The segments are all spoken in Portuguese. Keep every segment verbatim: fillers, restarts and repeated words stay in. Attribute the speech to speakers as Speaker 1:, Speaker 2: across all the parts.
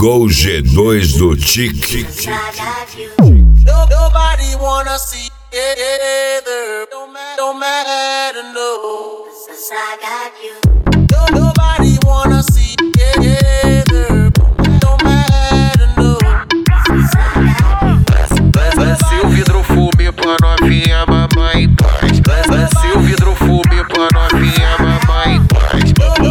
Speaker 1: Ligou o G dois do Tique.
Speaker 2: Nobody wanna see either. Don't matter, don't matter, no. Since I got you. Nobody wanna see either. Don't matter, no. Since I got you.
Speaker 3: Lance o vidro fume pra novinha mamãe em paz. Lance o vidro fume pra novinha mamãe em paz.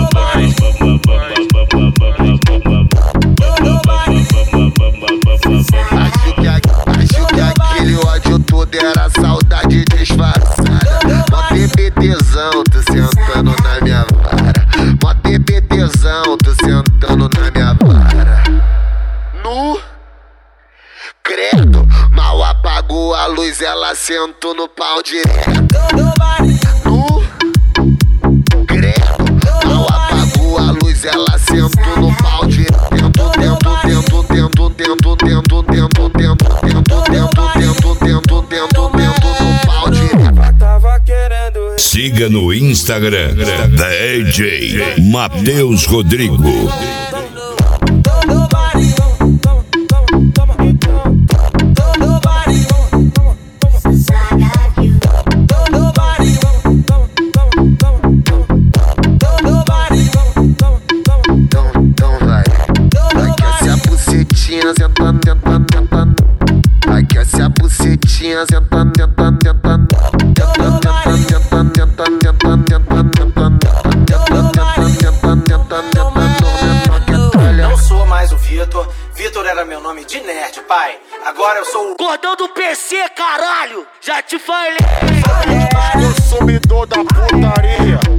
Speaker 3: Acho que, acho que aquele ódio todo era saudade disfarçada. Mó TBTzão, tu sentando na minha vara. Mó TBTzão, tu sentando na minha vara. Nu, credo, mal apagou a luz, ela sentou no pau direto. Nu, credo, mal apagou a luz, ela sentou no pau direto. Tento, tento, tento, tento, tento, tento, tento, tento, tento, tento, tento, tento, tento, tento no pau direto.
Speaker 1: Siga no Instagram D J Matheus Rodrigo.
Speaker 3: Sentando, sentando, sentando. Aquece a bucetinha, sentando, sentando, sentando. Sentando, sentando, sentando, sentando, sentando, sentando.
Speaker 4: Não sou mais o Vitor. Vitor era meu nome de nerd, pai. Agora eu sou o gordão do P C, caralho. Já te falei.
Speaker 5: Consumidor da putaria.